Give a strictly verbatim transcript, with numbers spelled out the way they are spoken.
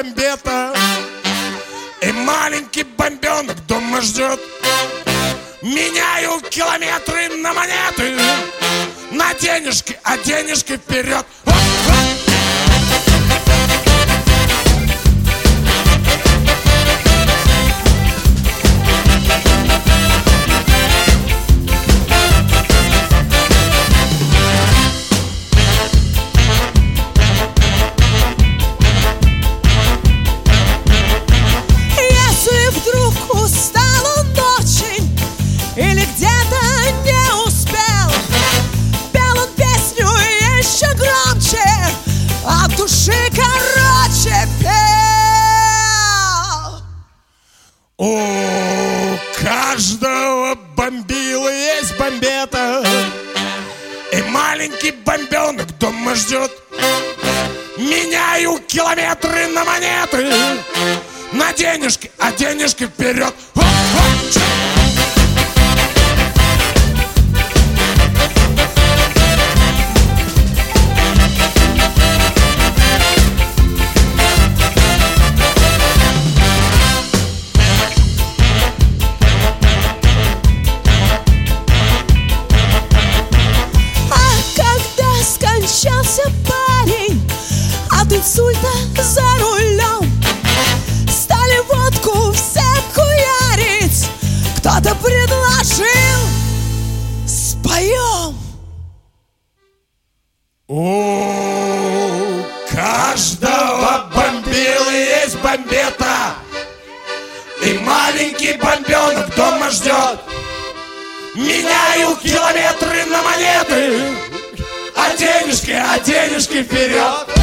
бомбета, и маленький бомбенок дома ждет. Меняю километры на монеты, на денежки, а денежки вперед. Если вдруг устал он очень или где-то не успел, пел он песню еще громче, от души короче пел. У каждого бомбила есть бомбета, и маленький бомбенок дома ждет. Меняю километры на монеты, на денежки, а денежки вперед. Скончался парень от инсульта за рулем. Стали водку все хуярить. Кто-то предложил: споем. У каждого бомбилы есть бомбета, и маленький бомбенок дома ждет. Меняю километры на монеты, а денежки, а денежки вперед.